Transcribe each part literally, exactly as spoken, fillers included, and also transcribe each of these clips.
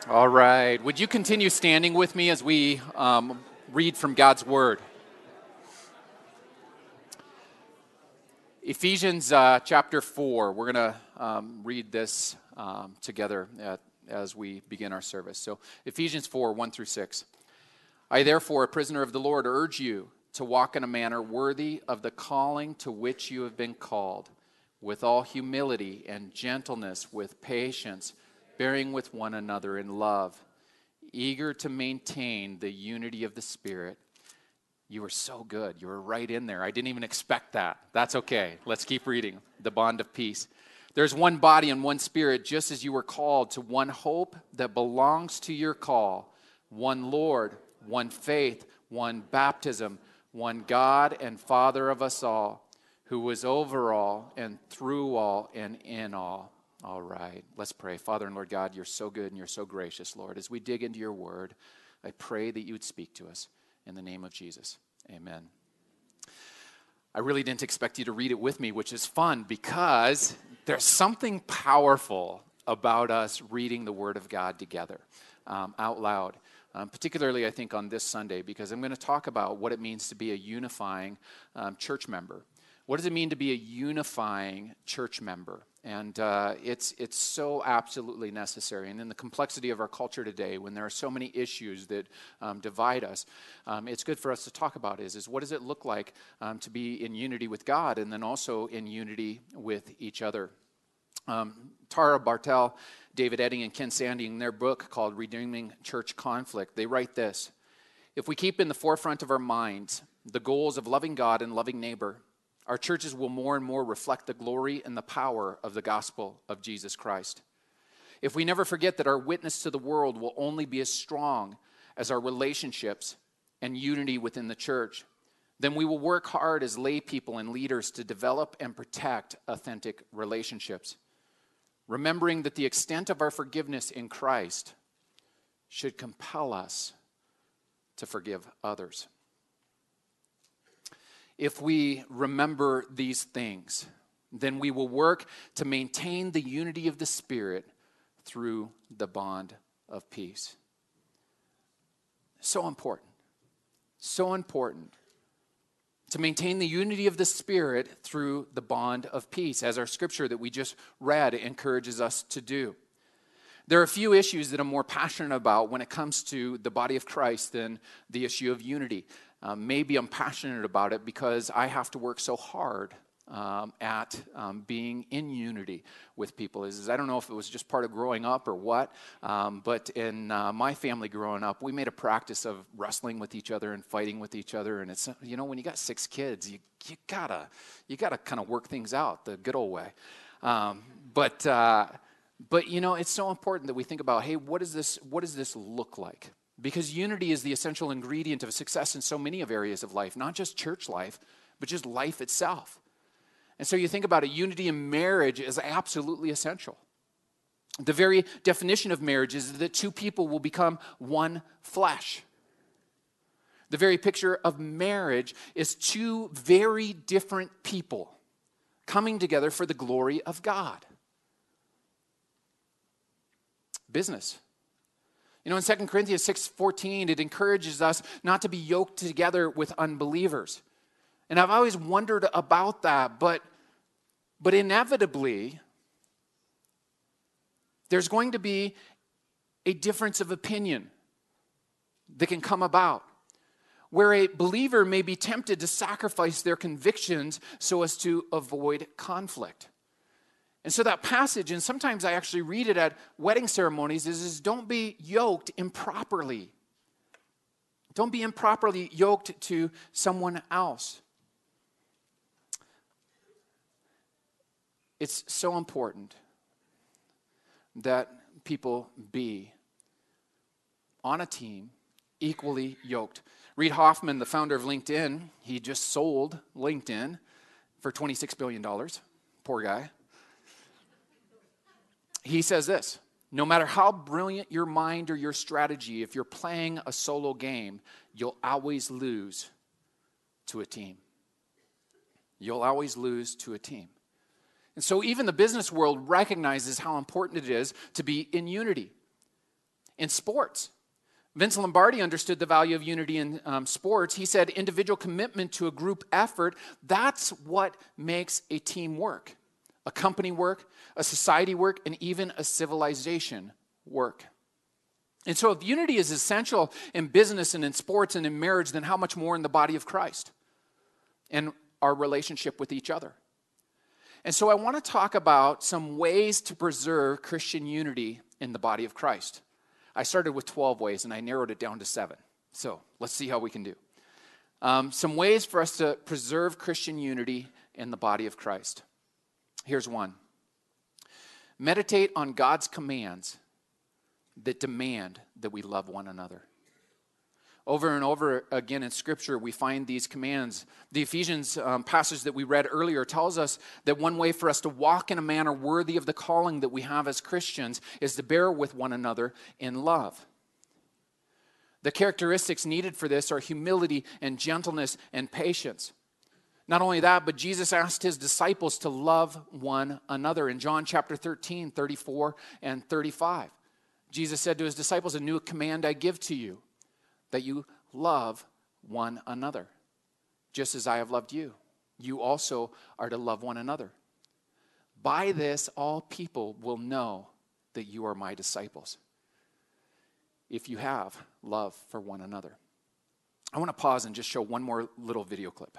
All right. Would you continue standing with me as we um, read from God's Word? Ephesians uh, chapter four. We're going to um, read this um, together at, as we begin our service. So Ephesians four, one through six. I therefore, a prisoner of the Lord, urge you to walk in a manner worthy of the calling to which you have been called, with all humility and gentleness, with patience, bearing with one another in love, eager to maintain the unity of the Spirit. You were so good. You were right in there. I didn't even expect that. That's okay. Let's keep reading. The bond of peace. There's one body and one Spirit, just as you were called to one hope that belongs to your call, one Lord, one faith, one baptism, one God and Father of us all, who was over all and through all and in all. All right, let's pray. Father and Lord God, you're so good and you're so gracious, Lord. As we dig into your word, I pray that you would speak to us in the name of Jesus. Amen. I really didn't expect you to read it with me, which is fun because there's something powerful about us reading the word of God together um, out loud. Um, particularly, I think, on this Sunday, because I'm going to talk about what it means to be a unifying um, church member. What does it mean to be a unifying church member? And uh, it's it's so absolutely necessary. And in the complexity of our culture today, when there are so many issues that um, divide us, um, it's good for us to talk about is, is what does it look like um, to be in unity with God and then also in unity with each other? Um, Tara Bartel, David Edding, and Ken Sandy, in their book called Redeeming Church Conflict, they write this: if we keep in the forefront of our minds the goals of loving God and loving neighbor, our churches will more and more reflect the glory and the power of the gospel of Jesus Christ. If we never forget that our witness to the world will only be as strong as our relationships and unity within the church, then we will work hard as lay people and leaders to develop and protect authentic relationships, remembering that the extent of our forgiveness in Christ should compel us to forgive others. If we remember these things, then we will work to maintain the unity of the Spirit through the bond of peace. So important. So important to maintain the unity of the Spirit through the bond of peace, as our scripture that we just read encourages us to do. There are a few issues that I'm more passionate about when it comes to the body of Christ than the issue of unity. Um, maybe I'm passionate about it because I have to work so hard um, at um, being in unity with people. Is, is I don't know if it was just part of growing up or what, um, but in uh, my family growing up, we made a practice of wrestling with each other and fighting with each other. And it's, you know, when you got six kids, you you gotta you gotta kind of work things out the good old way. Um, but uh, but you know, it's so important that we think about, hey, what is this? What does this look like? Because unity is the essential ingredient of success in so many of areas of life, not just church life, but just life itself. And so you think about it, unity in marriage is absolutely essential. The very definition of marriage is that two people will become one flesh. The very picture of marriage is two very different people coming together for the glory of God. Business. You know, in Second Corinthians six fourteen, it encourages us not to be yoked together with unbelievers. And I've always wondered about that, but, but inevitably, there's going to be a difference of opinion that can come about, where a believer may be tempted to sacrifice their convictions so as to avoid conflict. And so that passage, and sometimes I actually read it at wedding ceremonies, is, is don't be yoked improperly. Don't be improperly yoked to someone else. It's so important that people be on a team, equally yoked. Reid Hoffman, the founder of LinkedIn, he just sold LinkedIn for twenty-six billion dollars. Poor guy. He says this: no matter how brilliant your mind or your strategy, if you're playing a solo game, you'll always lose to a team. You'll always lose to a team. And so even the business world recognizes how important it is to be in unity. in sports. Vince Lombardi understood the value of unity in um, sports. He said individual commitment to a group effort, that's what makes a team work, a company work, a society work, and even a civilization work. And so if unity is essential in business and in sports and in marriage, then how much more in the body of Christ and our relationship with each other? And so I want to talk about some ways to preserve Christian unity in the body of Christ. I started with twelve ways, and I narrowed it down to seven. So let's see how we can do. Um, some ways for us to preserve Christian unity in the body of Christ. Here's one. Meditate on God's commands that demand that we love one another. Over and over again in Scripture, we find these commands. The Ephesians um, passage that we read earlier tells us that one way for us to walk in a manner worthy of the calling that we have as Christians is to bear with one another in love. The characteristics needed for this are humility and gentleness and patience. Not only that, but Jesus asked his disciples to love one another in John chapter thirteen, thirty-four and thirty-five. Jesus said to his disciples, "A new command I give to you, that you love one another. Just as I have loved you, you also are to love one another. By this, all people will know that you are my disciples, if you have love for one another." I want to pause and just show one more little video clip.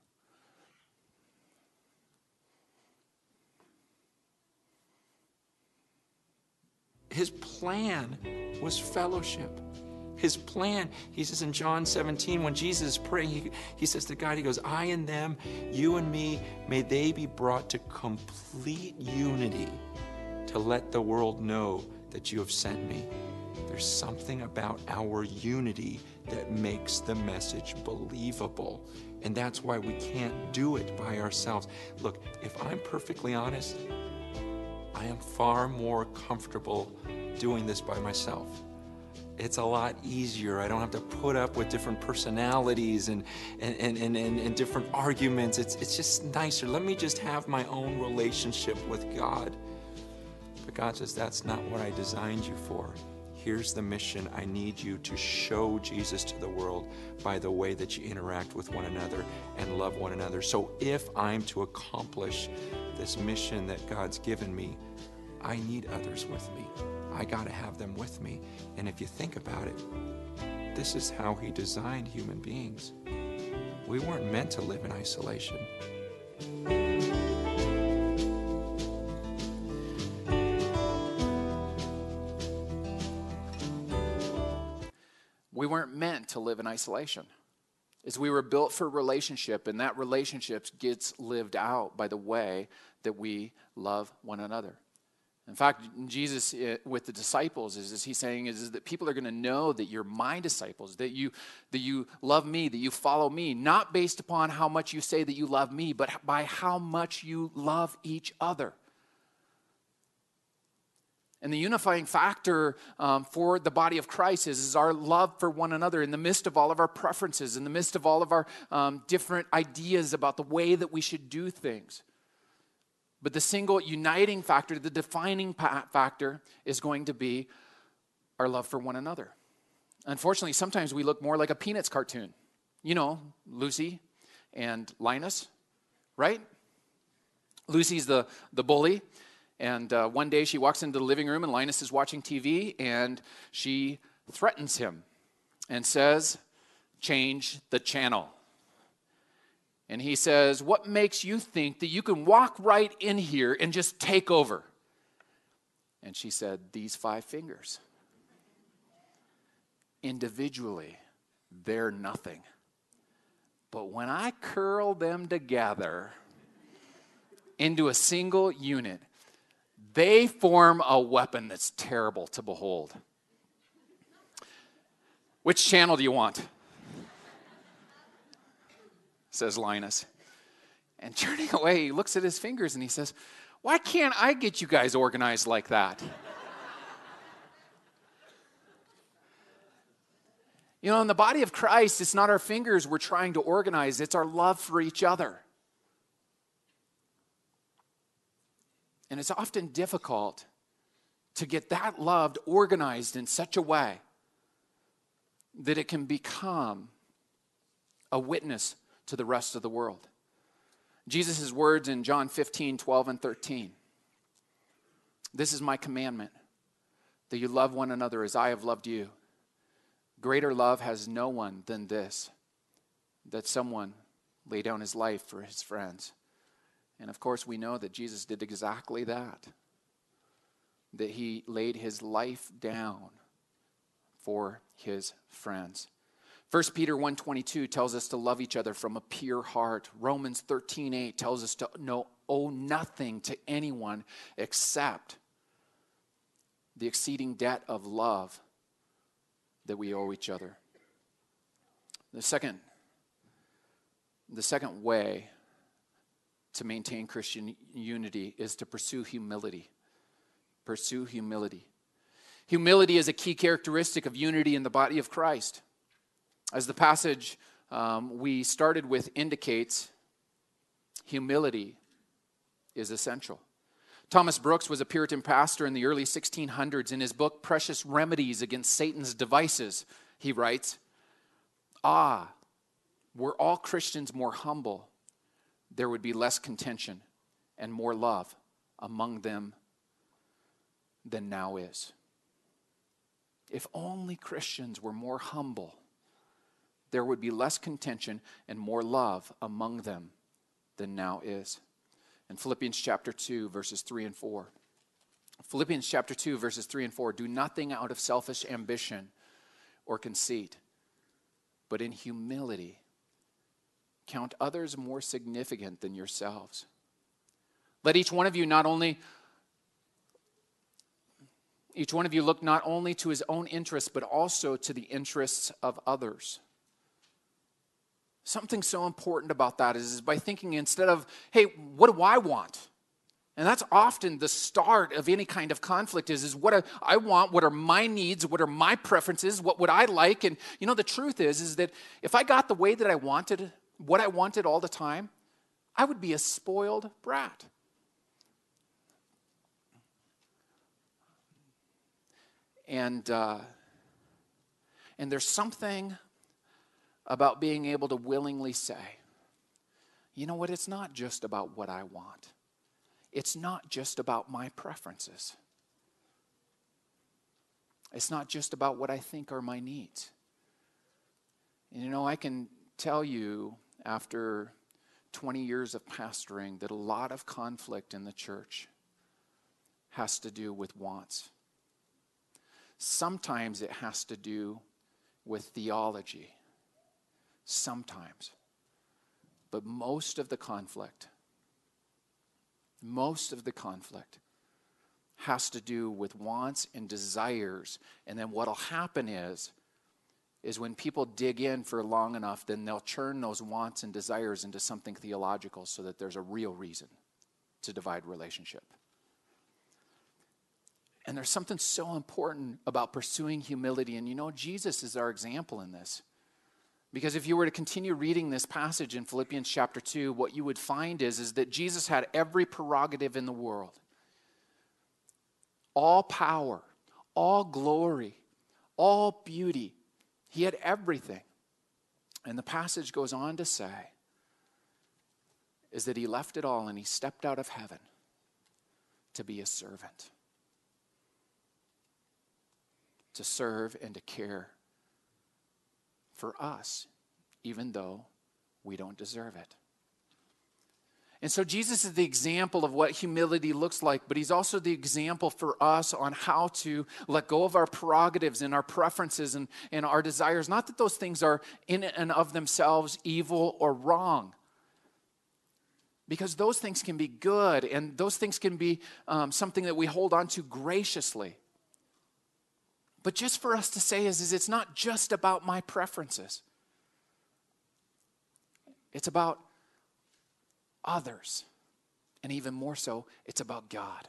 His plan was fellowship. His plan, he says in John seventeen, when Jesus is praying, he, he says to God, he goes, "I and them, you and me, may they be brought to complete unity to let the world know that you have sent me." There's something about our unity that makes the message believable. And that's why we can't do it by ourselves. Look, if I'm perfectly honest, I am far more comfortable doing this by myself. It's a lot easier. I don't have to put up with different personalities and and, and, and, and different arguments. It's, it's just nicer. Let me just have my own relationship with God. But God says, that's not what I designed you for. Here's the mission. I need you to show Jesus to the world by the way that you interact with one another and love one another. So if I'm to accomplish this mission that God's given me, I need others with me. I got to have them with me. And if you think about it, this is how he designed human beings. We weren't meant to live in isolation. We weren't meant to live in isolation. As we were built for relationship, and that relationship gets lived out by the way that we love one another. In fact, Jesus with the disciples is, is he's saying is, is that people are going to know that you're my disciples, that you that you love me, that you follow me, not based upon how much you say that you love me, but by how much you love each other. And the unifying factor um, for the body of Christ is, is our love for one another in the midst of all of our preferences, in the midst of all of our um, different ideas about the way that we should do things. But the single uniting factor, the defining factor, is going to be our love for one another. Unfortunately, sometimes we look more like a Peanuts cartoon. You know, Lucy and Linus, right? Lucy's the, the bully. And uh, one day she walks into the living room and Linus is watching T V and she threatens him and says, "Change the channel." And he says, "What makes you think that you can walk right in here and just take over?" And she said, "These five fingers. Individually, they're nothing. But when I curl them together into a single unit, they form a weapon that's terrible to behold." "Which channel do you want?" says Linus. And turning away, he looks at his fingers and he says, "Why can't I get you guys organized like that?" You know, in the body of Christ, it's not our fingers we're trying to organize, it's our love for each other. And it's often difficult to get that love organized in such a way that it can become a witness to the rest of the world. Jesus' words in John fifteen, twelve, and thirteen. This is my commandment, that you love one another as I have loved you. Greater love has no one than this, that someone lay down his life for his friends. And of course, we know that Jesus did exactly that. That he laid his life down for his friends. First Peter one twenty-two tells us to love each other from a pure heart. Romans thirteen eight tells us to know, owe nothing to anyone except the exceeding debt of love that we owe each other. The second, the second way to maintain Christian unity is to pursue humility. Pursue humility. Humility is a key characteristic of unity in the body of Christ. As the passage um, we started with indicates, humility is essential. Thomas Brooks was a Puritan pastor in the early sixteen hundreds. In his book, Precious Remedies Against Satan's Devices, he writes, "Ah, were all Christians more humble, there would be less contention and more love among them than now is." If only Christians were more humble, there would be less contention and more love among them than now is. In Philippians chapter two, verses three and four. Philippians chapter two, verses three and four. Do nothing out of selfish ambition or conceit, but in humility count others more significant than yourselves. Let each one of you not only each one of you look not only to his own interests, but also to the interests of others. Something so important about that is, is by thinking instead of, hey, what do I want? And that's often the start of any kind of conflict is, is what I want, what are my needs, what are my preferences, what would I like? And you know, the truth is, is that if I got the way that I wanted, what I wanted all the time, I would be a spoiled brat. And, uh, and there's something about being able to willingly say, you know what, it's not just about what I want. It's not just about my preferences. It's not just about what I think are my needs. And you know, I can tell you after twenty years of pastoring that a lot of conflict in the church has to do with wants. Sometimes it has to do with theology. Sometimes. But most of the conflict, most of the conflict has to do with wants and desires. And then what'll happen is, is when people dig in for long enough, then they'll turn those wants and desires into something theological so that there's a real reason to divide relationship. And there's something so important about pursuing humility. And you know, Jesus is our example in this. Because if you were to continue reading this passage in Philippians chapter two, what you would find is, is that Jesus had every prerogative in the world. All power, all glory, all beauty. He had everything. And the passage goes on to say, is that he left it all and he stepped out of heaven to be a servant. To serve and to care for us, even though we don't deserve it. And so Jesus is the example of what humility looks like, but he's also the example for us on how to let go of our prerogatives and our preferences and, and our desires. Not that those things are in and of themselves evil or wrong, because those things can be good and those things can be um, something that we hold on to graciously. But just for us to say is, is it's not just about my preferences. It's about others. And even more so, it's about God.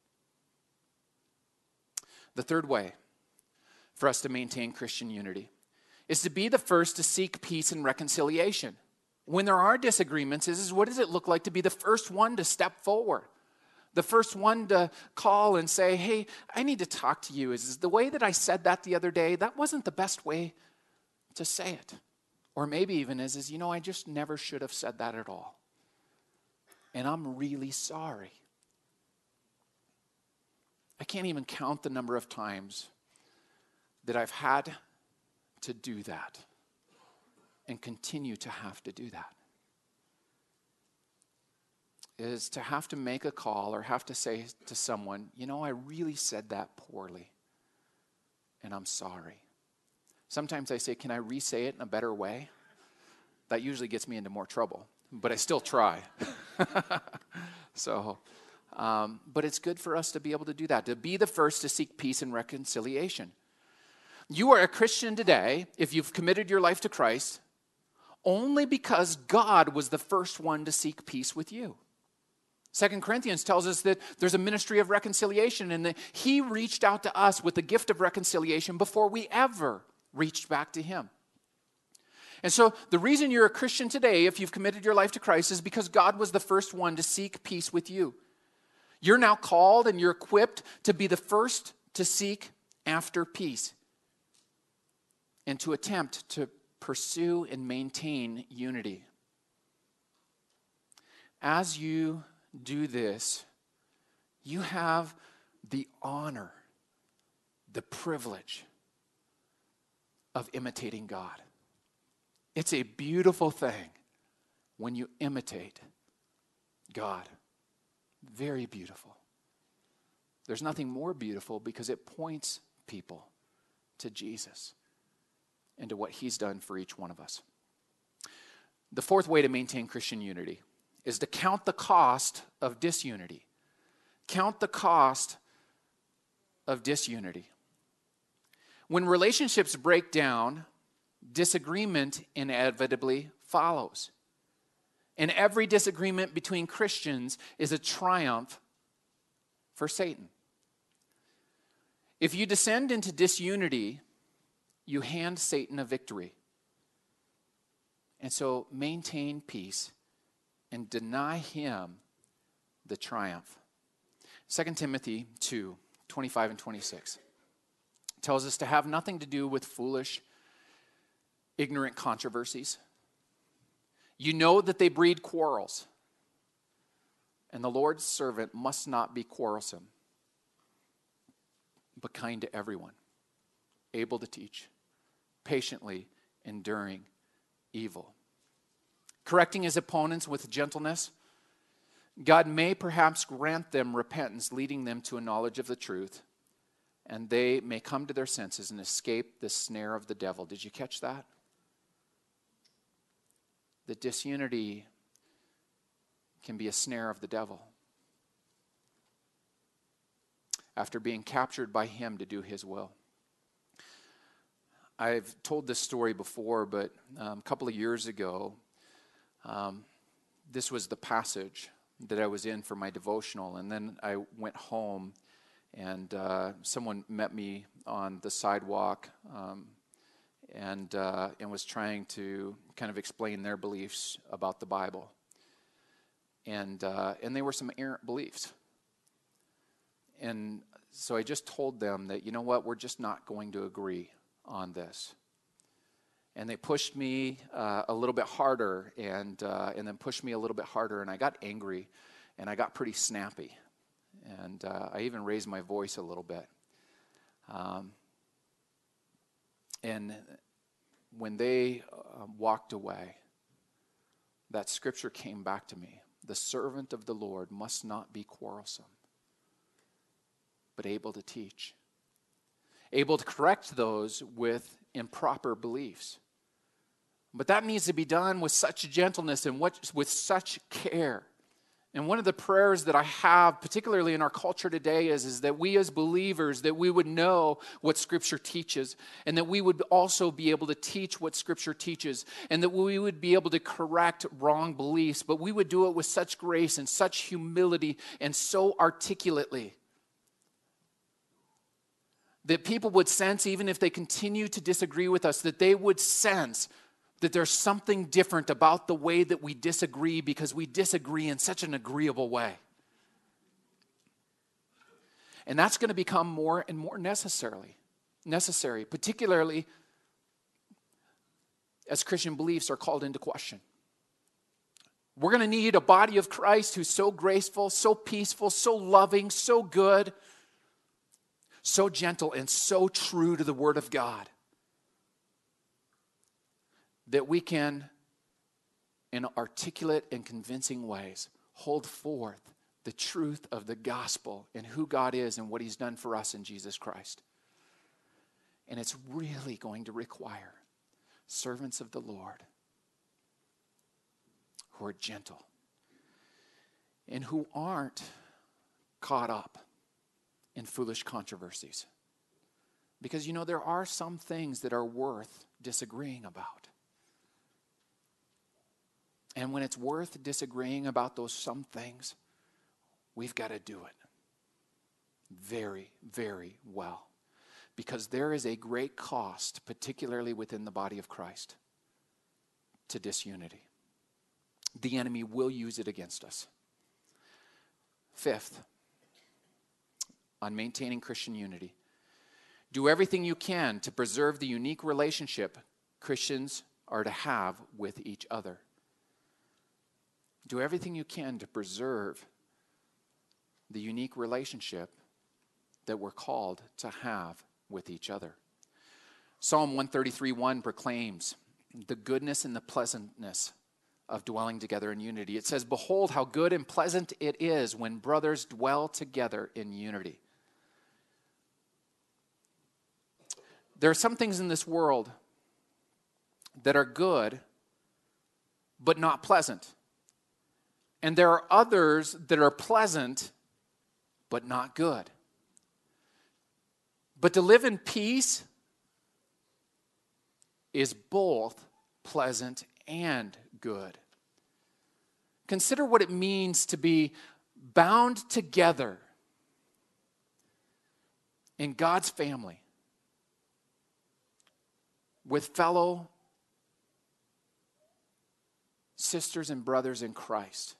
The third way for us to maintain Christian unity is to be the first to seek peace and reconciliation. When there are disagreements, is, is what does it look like to be the first one to step forward? The first one to call and say, hey, I need to talk to you. Is, is the way that I said that the other day, that wasn't the best way to say it. Or maybe even is, is, you know, I just never should have said that at all. And I'm really sorry. I can't even count the number of times that I've had to do that and continue to have to do that. Is to have to make a call or have to say to someone, you know, I really said that poorly, and I'm sorry. Sometimes I say, can I re-say it in a better way? That usually gets me into more trouble, but I still try. so, um, but it's good for us to be able to do that, to be the first to seek peace and reconciliation. You are a Christian today if you've committed your life to Christ only because God was the first one to seek peace with you. Second Corinthians tells us that there's a ministry of reconciliation and that he reached out to us with the gift of reconciliation before we ever reached back to him. And so the reason you're a Christian today, if you've committed your life to Christ, is because God was the first one to seek peace with you. You're now called and you're equipped to be the first to seek after peace and to attempt to pursue and maintain unity. As you do this, you have the honor, the privilege of imitating God. It's a beautiful thing when you imitate God. Very beautiful. There's nothing more beautiful because it points people to Jesus and to what he's done for each one of us. The fourth way to maintain Christian unity is to count the cost of disunity. Count the cost of disunity. When relationships break down, disagreement inevitably follows. And every disagreement between Christians is a triumph for Satan. If you descend into disunity, you hand Satan a victory. And so maintain peace and deny him the triumph. Second Timothy two, twenty-five and twenty-six tells us to have nothing to do with foolish, ignorant controversies. You know that they breed quarrels, and the Lord's servant must not be quarrelsome, but kind to everyone, able to teach, patiently enduring evil. Correcting his opponents with gentleness, God may perhaps grant them repentance, leading them to a knowledge of the truth, and they may come to their senses and escape the snare of the devil. Did you catch that? The disunity can be a snare of the devil after being captured by him to do his will. I've told this story before, but um, a couple of years ago, um, this was the passage that I was in for my devotional, and then I went home, and uh, someone met me on the sidewalk um, and uh, and was trying to kind of explain their beliefs about the Bible, and uh, and they were some errant beliefs, and so I just told them that, you know what, we're just not going to agree on this. And they pushed me uh, a little bit harder, and uh, and then pushed me a little bit harder, and I got angry, and I got pretty snappy, and uh, I even raised my voice a little bit. Um, and when they uh, walked away, that scripture came back to me. The servant of the Lord must not be quarrelsome, but able to teach, able to correct those with improper beliefs. But that needs to be done with such gentleness and with such care. And one of the prayers that I have, particularly in our culture today, is, is that we as believers, that we would know what Scripture teaches, and that we would also be able to teach what Scripture teaches, and that we would be able to correct wrong beliefs, but we would do it with such grace and such humility and so articulately that people would sense, even if they continue to disagree with us, that they would sense that there's something different about the way that we disagree because we disagree in such an agreeable way. And that's going to become more and more necessarily, necessary, particularly as Christian beliefs are called into question. We're going to need a body of Christ who's so graceful, so peaceful, so loving, so good, so gentle, and so true to the Word of God that we can, in articulate and convincing ways, hold forth the truth of the gospel and who God is and what He's done for us in Jesus Christ. And it's really going to require servants of the Lord who are gentle and who aren't caught up in foolish controversies. Because, you know, there are some things that are worth disagreeing about. And when it's worth disagreeing about those some things, we've got to do it very, very well. Because there is a great cost, particularly within the body of Christ, to disunity. The enemy will use it against us. Fifth, on maintaining Christian unity, do everything you can to preserve the unique relationship Christians are to have with each other. Do everything you can to preserve the unique relationship that we're called to have with each other. Psalm one thirty-three one proclaims the goodness and the pleasantness of dwelling together in unity. It says, "Behold, how good and pleasant it is when brothers dwell together in unity." There are some things in this world that are good, but not pleasant. And there are others that are pleasant, but not good. But to live in peace is both pleasant and good. Consider what it means to be bound together in God's family with fellow sisters and brothers in Christ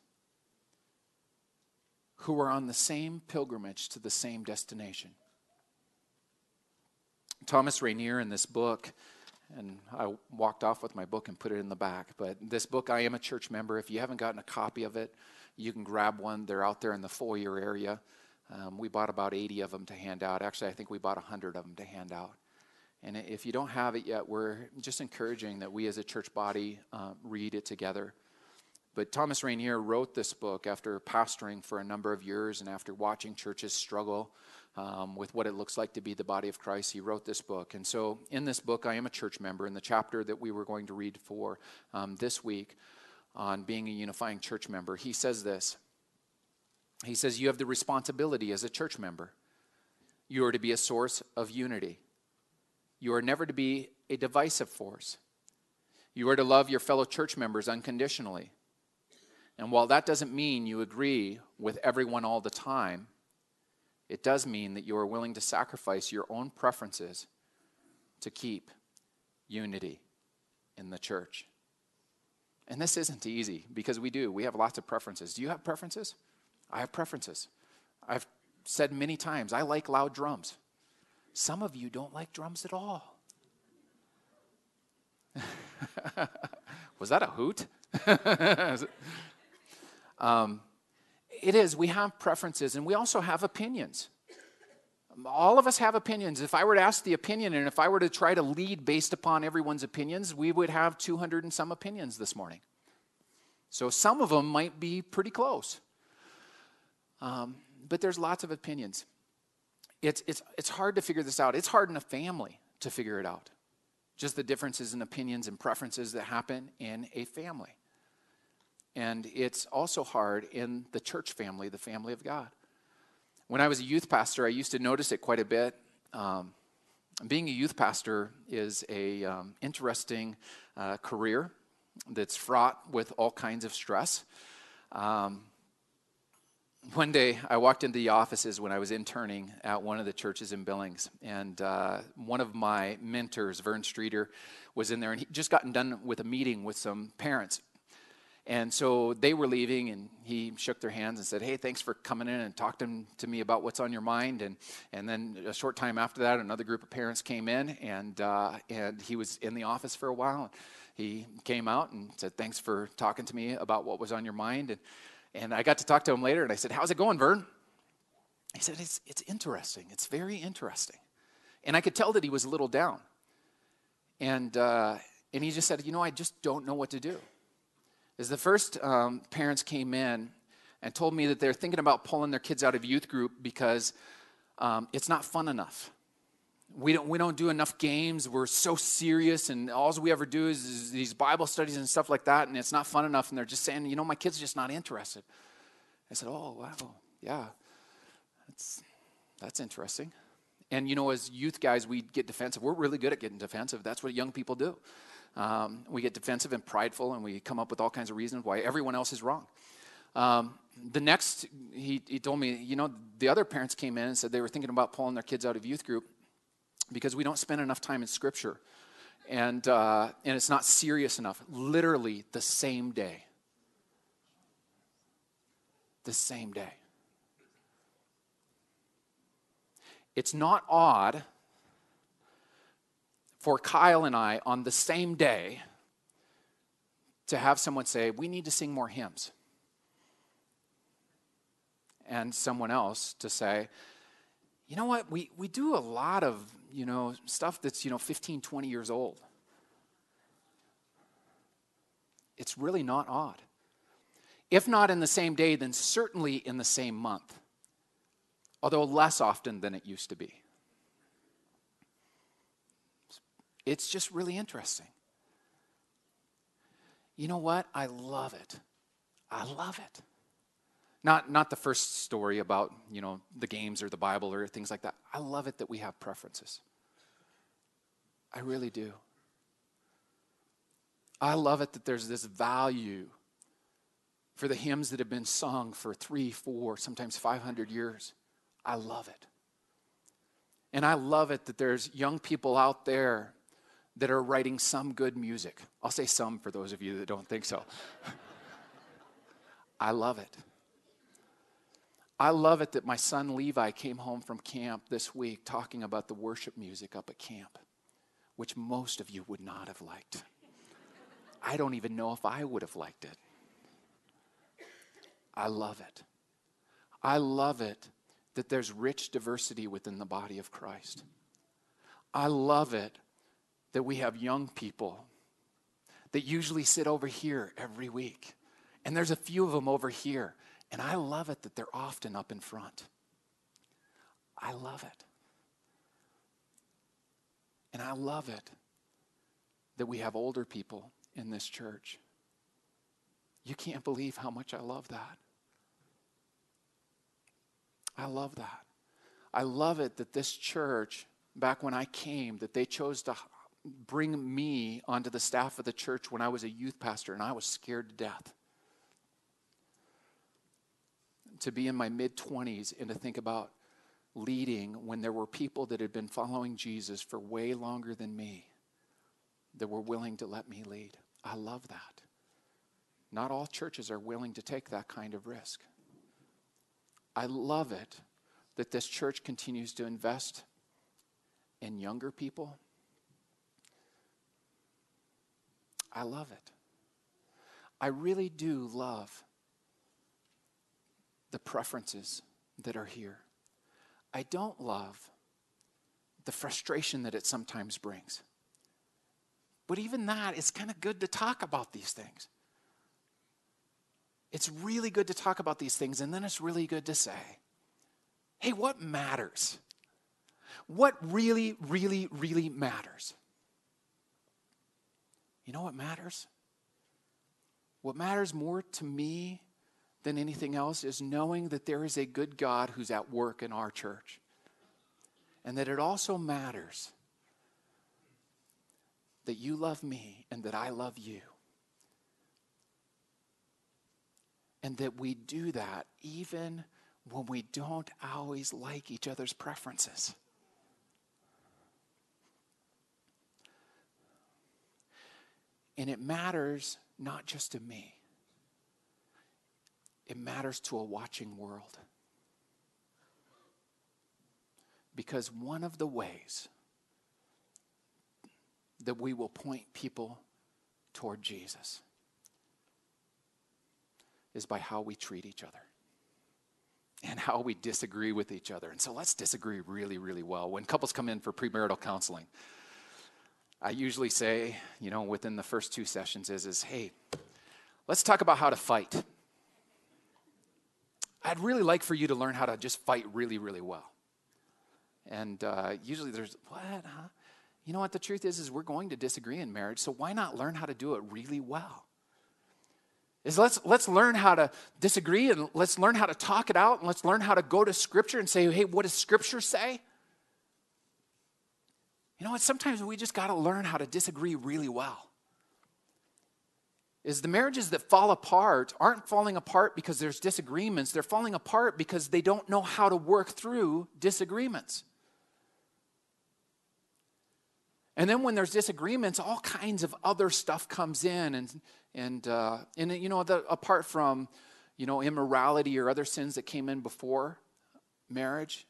who are on the same pilgrimage to the same destination. Thomas Rainier in this book, and I walked off with my book and put it in the back, but this book, I Am a Church Member, if you haven't gotten a copy of it, you can grab one. They're out there in the foyer area. Um, we bought about eighty of them to hand out. Actually, I think we bought one hundred of them to hand out. And if you don't have it yet, we're just encouraging that we as a church body uh, read it together. But Thomas Rainier wrote this book after pastoring for a number of years and after watching churches struggle um, with what it looks like to be the body of Christ. He wrote this book. And so in this book, I Am a Church Member, in the chapter that we were going to read for um, this week on being a unifying church member, he says this. He says, you have the responsibility as a church member. You are to be a source of unity. You are never to be a divisive force. You are to love your fellow church members unconditionally. And while that doesn't mean you agree with everyone all the time, it does mean that you are willing to sacrifice your own preferences to keep unity in the church. And this isn't easy because we do. We have lots of preferences. Do you have preferences? I have preferences. I've said many times, I like loud drums. Some of you don't like drums at all. Was that a hoot? um, it is. We have preferences, and we also have opinions. All of us have opinions. If I were to ask the opinion, and if I were to try to lead based upon everyone's opinions, we would have two hundred and some opinions this morning. So some of them might be pretty close. Um, but there's lots of opinions. It's, it's, it's hard to figure this out. It's hard in a family to figure it out. Just the differences in opinions and preferences that happen in a family. And it's also hard in the church family, the family of God. When I was a youth pastor, I used to notice it quite a bit. Um, being a youth pastor is a um, interesting uh, career that's fraught with all kinds of stress. Um, one day, I walked into the offices when I was interning at one of the churches in Billings, and uh, one of my mentors, Vern Streeter, was in there, and he just gotten done with a meeting with some parents. And so they were leaving, and he shook their hands and said, hey, thanks for coming in and talking to me about what's on your mind. And and then a short time after that, another group of parents came in, and uh, and he was in the office for a while. He came out and said, thanks for talking to me about what was on your mind. And and I got to talk to him later, and I said, how's it going, Vern? He said, it's it's interesting. It's very interesting. And I could tell that he was a little down. And uh, and he just said, you know, I just don't know what to do. As the first um, parents came in and told me that they're thinking about pulling their kids out of youth group because um, it's not fun enough. We don't we don't do enough games. We're so serious, and all we ever do is, is these Bible studies and stuff like that, and it's not fun enough. And they're just saying, you know, my kid's just not interested. I said, oh, wow, yeah, that's that's interesting. And, you know, as youth guys, we get defensive. We're really good at getting defensive. That's what young people do. Um, we get defensive and prideful, and we come up with all kinds of reasons why everyone else is wrong. Um, the next, he, he told me, you know, the other parents came in and said they were thinking about pulling their kids out of youth group because we don't spend enough time in Scripture, and uh, and it's not serious enough. Literally the same day. The same day. It's not odd for Kyle and I on the same day to have someone say, we need to sing more hymns. And someone else to say, you know what, we, we do a lot of, you know, stuff that's, you know, fifteen, twenty years old. It's really not odd. If not in the same day, then certainly in the same month. Although less often than it used to be. It's just really interesting. You know what? I love it. I love it. Not not the first story about, you know, the games or the Bible or things like that. I love it that we have preferences. I really do. I love it that there's this value for the hymns that have been sung for three, four, sometimes five hundred years. I love it. And I love it that there's young people out there that are writing some good music. I'll say some for those of you that don't think so. I love it. I love it that my son Levi came home from camp this week talking about the worship music up at camp, which most of you would not have liked. I don't even know if I would have liked it. I love it. I love it that there's rich diversity within the body of Christ. I love it that we have young people that usually sit over here every week. And there's a few of them over here. And I love it that they're often up in front. I love it. And I love it that we have older people in this church. You can't believe how much I love that. I love that. I love it that this church, back when I came, that they chose to bring me onto the staff of the church when I was a youth pastor, and I was scared to death. To be in my mid-twenties and to think about leading when there were people that had been following Jesus for way longer than me that were willing to let me lead. I love that. Not all churches are willing to take that kind of risk. I love it that this church continues to invest in younger people. I love it. I really do love the preferences that are here. I don't love the frustration that it sometimes brings. But even that, it's kind of good to talk about these things. It's really good to talk about these things, and then it's really good to say, hey, what matters? What really, really, really matters? You know what matters? What matters more to me than anything else is knowing that there is a good God who's at work in our church. And that it also matters that you love me and that I love you. And that we do that even when we don't always like each other's preferences. And it matters not just to me. it matters to a watching world. Because one of the ways that we will point people toward Jesus is by how we treat each other and how we disagree with each other. And so let's disagree really, really well. When couples come in for premarital counseling, I usually say, you know, within the first two sessions is, is, hey, let's talk about how to fight. I'd really like for you to learn how to just fight really, really well. And uh, usually there's, what, huh? You know what the truth is, is we're going to disagree in marriage, so why not learn how to do it really well? Is let's let's learn how to disagree, and let's learn how to talk it out, and let's learn how to go to Scripture and say, hey, what does Scripture say? You know what, sometimes we just got to learn how to disagree really well. Is the marriages that fall apart aren't falling apart because there's disagreements, they're falling apart because they don't know how to work through disagreements. And then when there's disagreements, all kinds of other stuff comes in, and and uh, and you know, the, apart from you know immorality or other sins that came in before marriage.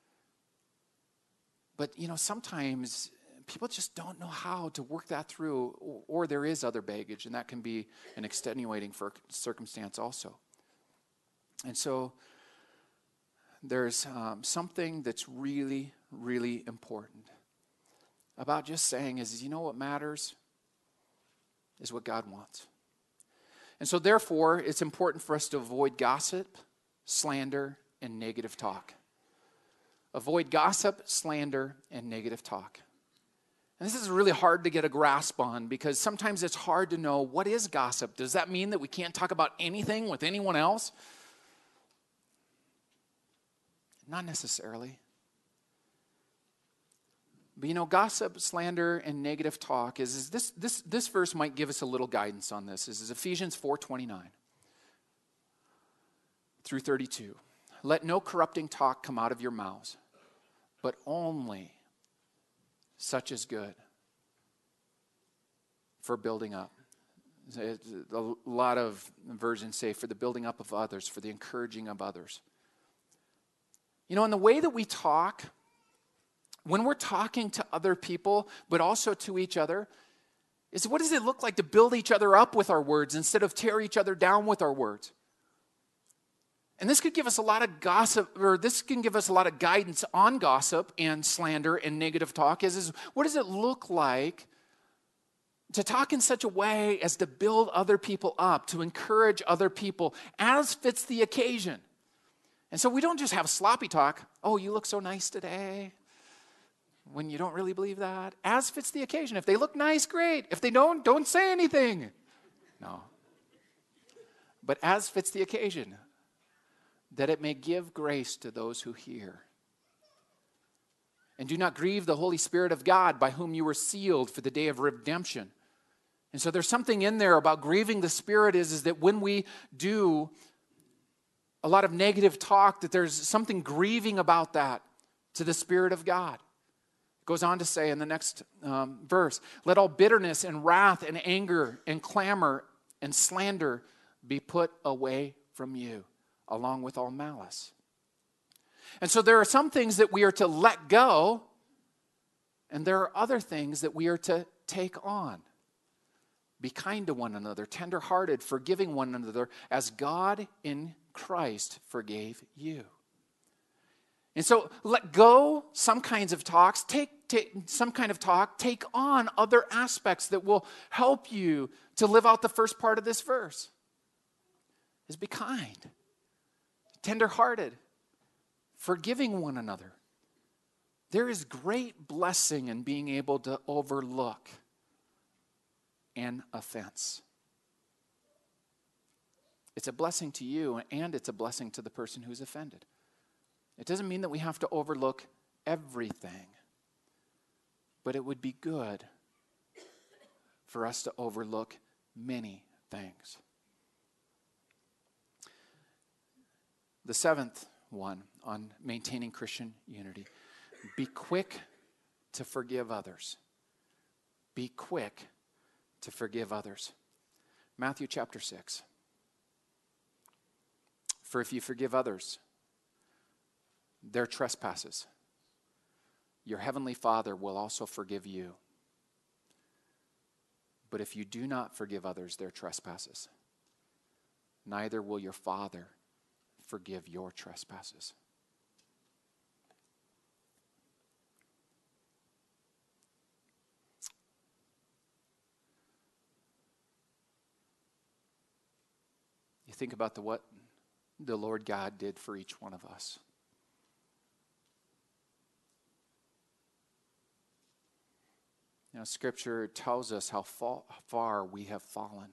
But you know, sometimes people just don't know how to work that through, or, or there is other baggage, and that can be an extenuating for circumstance also. And so there's um, something that's really, really important about just saying is, you know what matters is what God wants. And so therefore, it's important for us to avoid gossip, slander, and negative talk. Avoid gossip, slander, and negative talk. And this is really hard to get a grasp on because sometimes it's hard to know what is gossip. Does that mean that we can't talk about anything with anyone else? Not necessarily. But you know, gossip, slander, and negative talk is, is this this this verse might give us a little guidance on this. This is Ephesians four twenty-nine through thirty-two. Let no corrupting talk come out of your mouths, but only such as good for building up. A lot of versions say for the building up of others, for the encouraging of others. You know, in the way that we talk, when we're talking to other people, but also to each other, is what does it look like to build each other up with our words instead of tear each other down with our words? And this could give us a lot of gossip, or this can give us a lot of guidance on gossip and slander and negative talk. Is, is what does it look like to talk in such a way as to build other people up, to encourage other people as fits the occasion? And so we don't just have sloppy talk. Oh, you look so nice today. When you don't really believe that. As fits the occasion. If they look nice, great. If they don't, don't say anything. No. But as fits the occasion, that it may give grace to those who hear. And do not grieve the Holy Spirit of God, by whom you were sealed for the day of redemption. And so there's something in there about grieving the Spirit is, is that when we do a lot of negative talk, that there's something grieving about that to the Spirit of God. It goes on to say in the next um, verse, let all bitterness and wrath and anger and clamor and slander be put away from you, along with all malice. And so there are some things that we are to let go, and there are other things that we are to take on. Be kind to one another, tender-hearted, forgiving one another, as God in Christ forgave you. And so let go some kinds of talks, take, take some kind of talk, take on other aspects that will help you to live out the first part of this verse. Is be kind, tender-hearted, forgiving one another. There is great blessing in being able to overlook an offense. It's a blessing to you, and it's a blessing to the person who's offended. It doesn't mean that we have to overlook everything, but it would be good for us to overlook many things. The seventh one on maintaining Christian unity. Be quick to forgive others. Be quick to forgive others. Matthew chapter six. For if you forgive others their trespasses, your heavenly Father will also forgive you. But if you do not forgive others their trespasses, neither will your Father forgive your trespasses. You think about the what the Lord God did for each one of us. You know, Scripture tells us how fa- far we have fallen.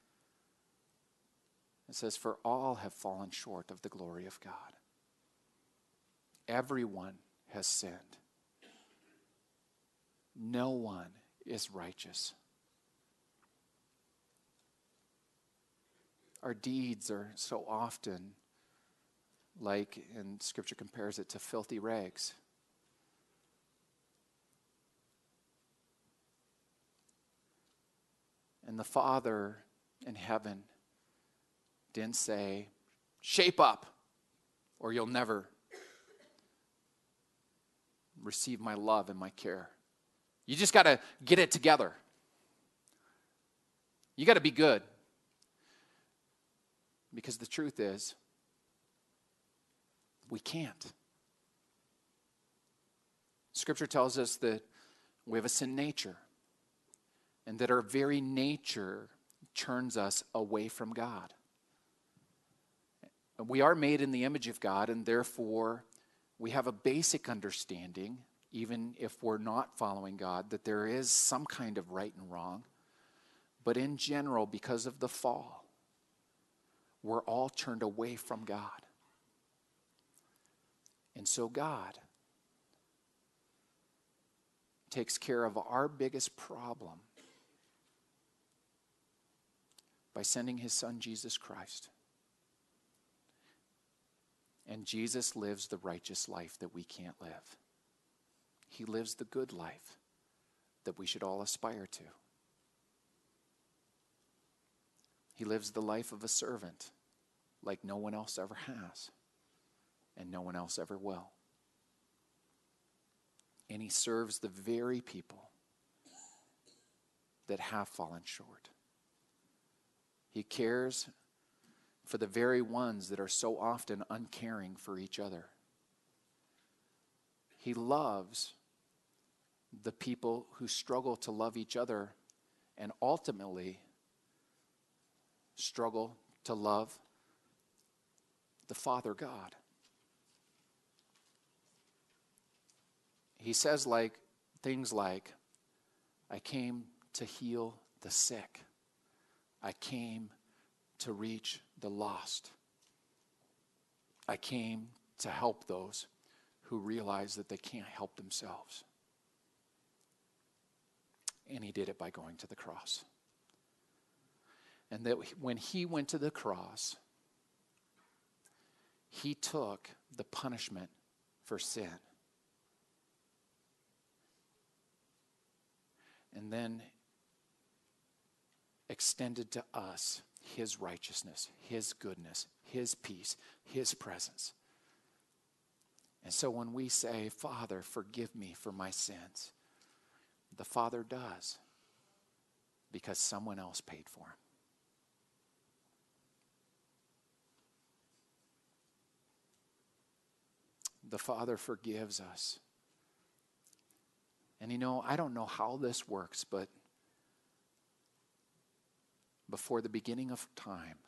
It says, for all have fallen short of the glory of God. Everyone has sinned. No one is righteous. Our deeds are so often like, and Scripture compares it to filthy rags. And the Father in heaven didn't say, shape up, or you'll never receive my love and my care. You just got to get it together. You got to be good. Because the truth is, we can't. Scripture tells us that we have a sin nature, and that our very nature turns us away from God. We are made in the image of God, and therefore we have a basic understanding, even if we're not following God, that there is some kind of right and wrong. But in general, because of the fall, we're all turned away from God. And so God takes care of our biggest problem by sending his Son, Jesus Christ. And Jesus lives the righteous life that we can't live. He lives the good life that we should all aspire to. He lives the life of a servant like no one else ever has, and no one else ever will. And he serves the very people that have fallen short. He cares for the very ones that are so often uncaring for each other. He loves the people who struggle to love each other and ultimately struggle to love the Father God. He says like things like, I came to heal the sick. I came to reach the lost. I came to help those who realize that they can't help themselves. And he did it by going to the cross. And that when he went to the cross, he took the punishment for sin. And then extended to us his righteousness, his goodness, his peace, his presence. And so when we say, Father, forgive me for my sins, the Father does, because someone else paid for him. The Father forgives us. And you know, I don't know how this works, but before the beginning of time,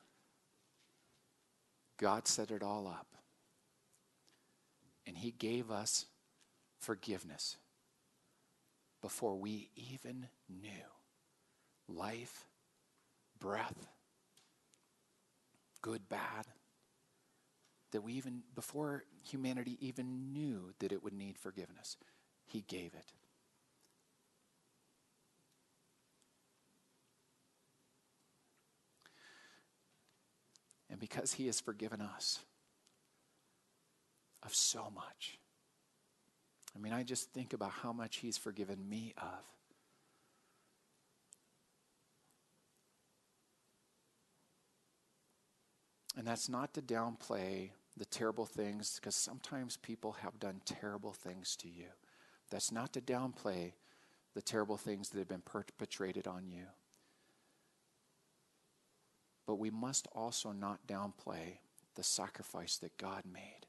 God set it all up. And he gave us forgiveness before we even knew life, breath, good, bad, that we even, before humanity even knew that it would need forgiveness, he gave it. And because he has forgiven us of so much. I mean, I just think about how much he's forgiven me of. And that's not to downplay the terrible things, because sometimes people have done terrible things to you. That's not to downplay the terrible things that have been perpetrated on you. But we must also not downplay the sacrifice that God made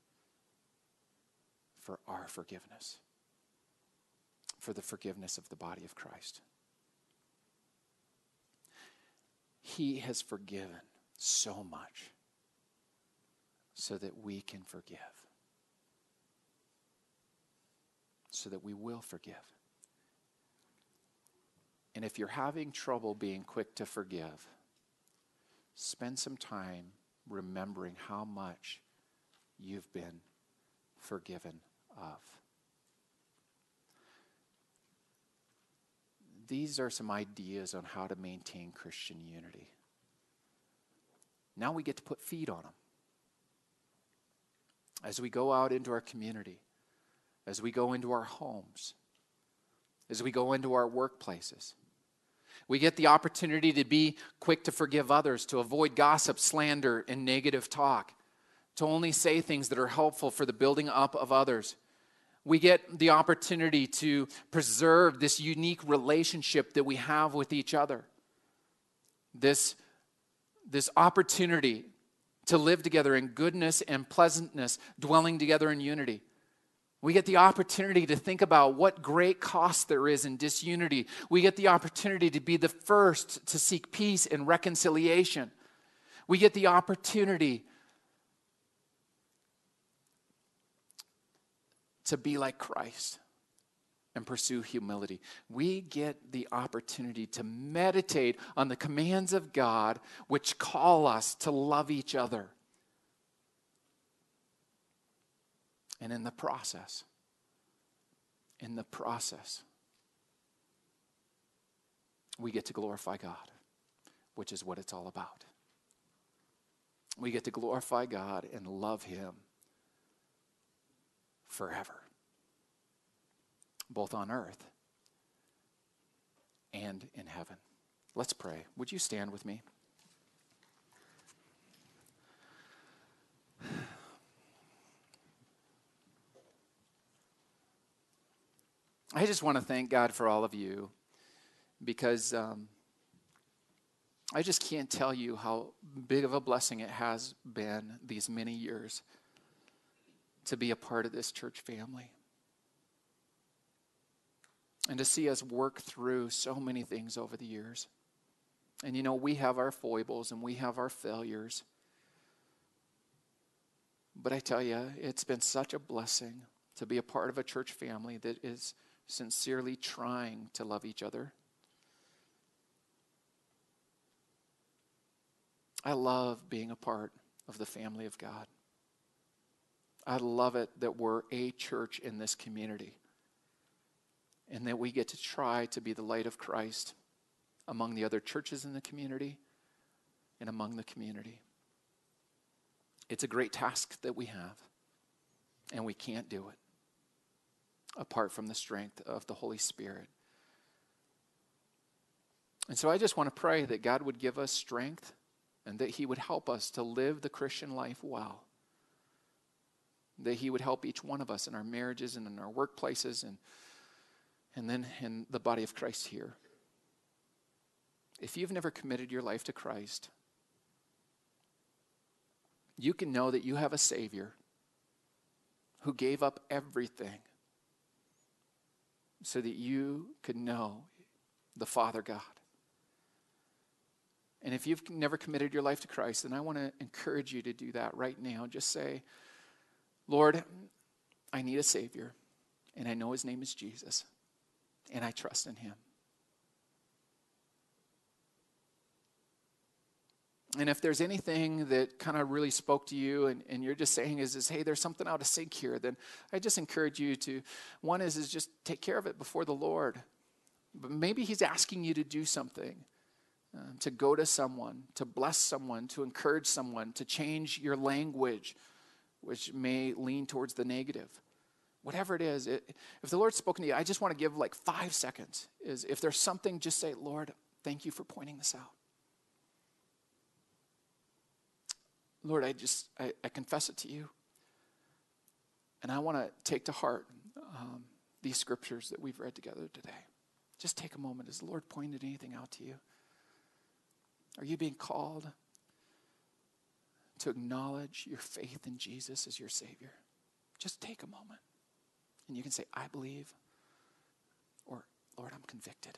for our forgiveness, for the forgiveness of the body of Christ. He has forgiven so much so that we can forgive, so that we will forgive. And if you're having trouble being quick to forgive, spend some time remembering how much you've been forgiven of. These are some ideas on how to maintain Christian unity. Now we get to put feet on them. As we go out into our community, as we go into our homes, as we go into our workplaces, we get the opportunity to be quick to forgive others, to avoid gossip, slander, and negative talk, to only say things that are helpful for the building up of others. We get the opportunity to preserve this unique relationship that we have with each other. This, this opportunity to live together in goodness and pleasantness, dwelling together in unity. We get the opportunity to think about what great cost there is in disunity. We get the opportunity to be the first to seek peace and reconciliation. We get the opportunity to be like Christ and pursue humility. We get the opportunity to meditate on the commands of God, which call us to love each other. And in the process, in the process, we get to glorify God, which is what it's all about. We get to glorify God and love Him forever, both on earth and in heaven. Let's pray. Would you stand with me? I just want to thank God for all of you, because um, I just can't tell you how big of a blessing it has been these many years to be a part of this church family and to see us work through so many things over the years. And you know, we have our foibles and we have our failures, but I tell you, it's been such a blessing to be a part of a church family that is sincerely trying to love each other. I love being a part of the family of God. I love it that we're a church in this community and that we get to try to be the light of Christ among the other churches in the community and among the community. It's a great task that we have, and we can't do it apart from the strength of the Holy Spirit. And so I just want to pray that God would give us strength and that He would help us to live the Christian life well. That He would help each one of us in our marriages and in our workplaces and, and then in the body of Christ here. If you've never committed your life to Christ, you can know that you have a Savior who gave up everything so that you could know the Father God. And if you've never committed your life to Christ, then I want to encourage you to do that right now. Just say, Lord, I need a Savior, and I know His name is Jesus, and I trust in Him. And if there's anything that kind of really spoke to you and, and you're just saying is, is, hey, there's something out of sync here, then I just encourage you to, one is, is just take care of it before the Lord. But maybe He's asking you to do something, uh, to go to someone, to bless someone, to encourage someone, to change your language, which may lean towards the negative. Whatever it is, it, if the Lord's spoken to you, I just want to give like five seconds. Is if there's something, just say, Lord, thank you for pointing this out. Lord, I just, I, I confess it to you. And I want to take to heart um, these scriptures that we've read together today. Just take a moment. Has the Lord pointed anything out to you? Are you being called to acknowledge your faith in Jesus as your Savior? Just take a moment. And you can say, I believe, or Lord, I'm convicted.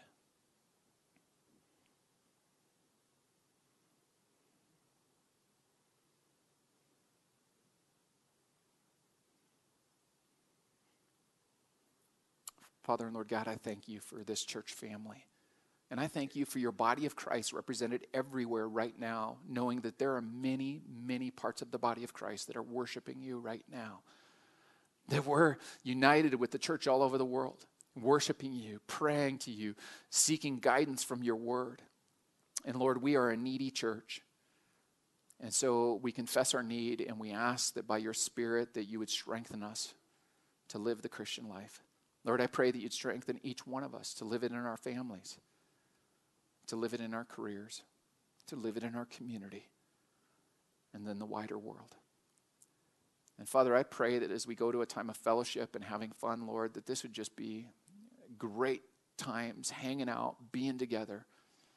Father and Lord God, I thank you for this church family. And I thank you for your body of Christ represented everywhere right now, knowing that there are many, many parts of the body of Christ that are worshiping you right now. That we're united with the church all over the world, worshiping you, praying to you, seeking guidance from your word. And Lord, we are a needy church. And so we confess our need and we ask that by your Spirit that you would strengthen us to live the Christian life. Lord, I pray that you'd strengthen each one of us to live it in our families, to live it in our careers, to live it in our community, and then the wider world. And Father, I pray that as we go to a time of fellowship and having fun, Lord, that this would just be great times hanging out, being together.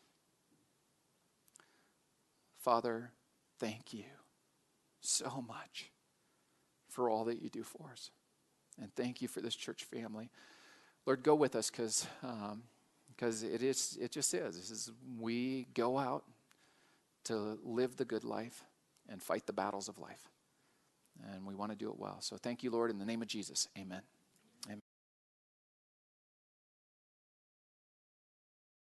Father, thank you so much for all that you do for us. And thank you for this church family. Lord, go with us because um, because it is it just is. This is we go out to live the good life and fight the battles of life. And we want to do it well. So thank you, Lord, in the name of Jesus. Amen.